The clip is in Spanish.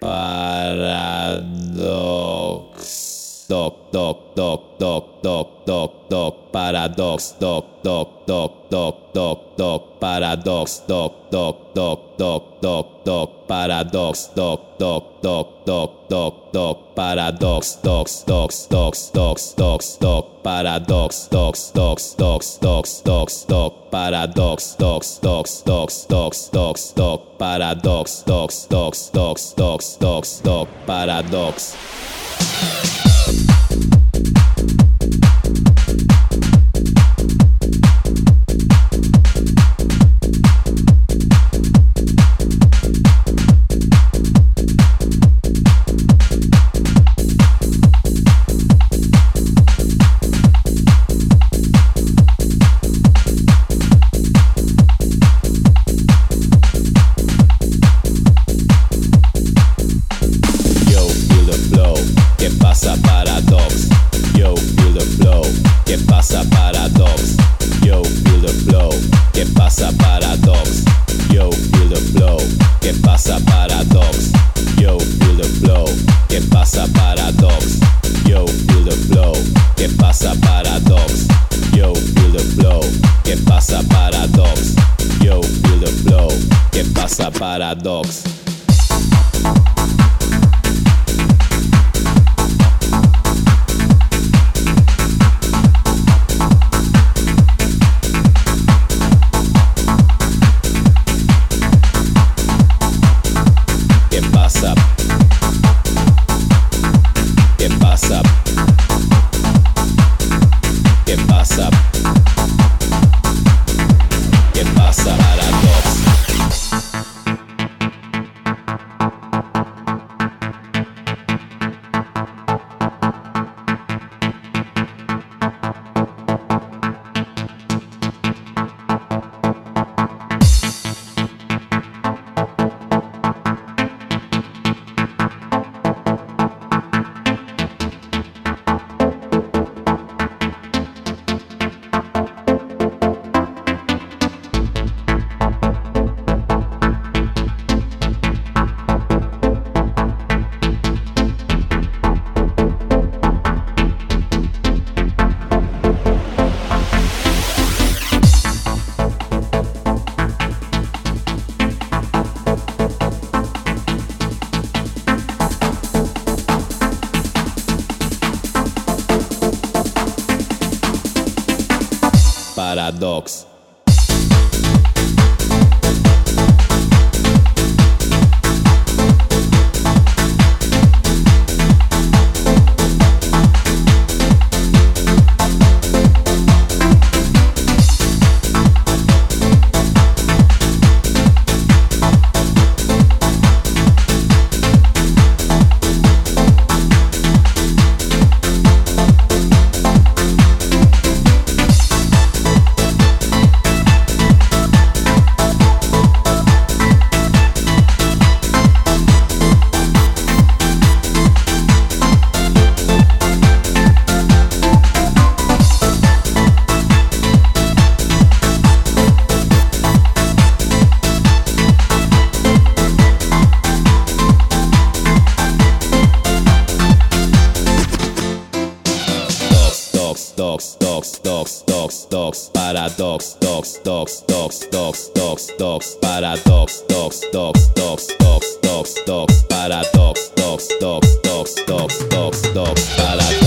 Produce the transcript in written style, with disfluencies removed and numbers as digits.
Paradox. Doc, doc, doc, doc, doc, doc, doc, paradox, doc, doc, doc, doc, doc, doc, paradox, doc, doc, doc, doc, doc, doc, paradox, doc, doc, doc, doc, doc, doc, paradox, dox, dox, dox, dox, dox, doc, paradox, dox, dox, dox, dox, dox, doc, paradox, dox, dox, dox, dox, dox, doc, paradox, dox, dox, dox, dox, dox, doc, paradox. ¿Qué pasa paradox? Yo, feel the flow. ¿Qué pasa paradox? Yo, feel the flow. ¿Qué pasa paradox? Yo, feel the flow. ¿Qué pasa paradox? Yo, feel the flow. ¿Qué pasa paradox? Yo, feel the flow. ¿Qué pasa paradox? Yo, feel the flow. ¿Qué pasa paradox? Yo, feel the flow. ¿Qué pasa paradox? ¿Qué pasa? ¿Qué pasa? ¿Qué pasa? ¿Qué pasa paradox? Paradox. Dox, dox, dox, dox, dox, paradox, dox, dox, dox, dox, dox, dox, paradox, dox, dox, dox, dox, dox, dox, paradox, dox, dox, dox, dox, dox, dox, paradox.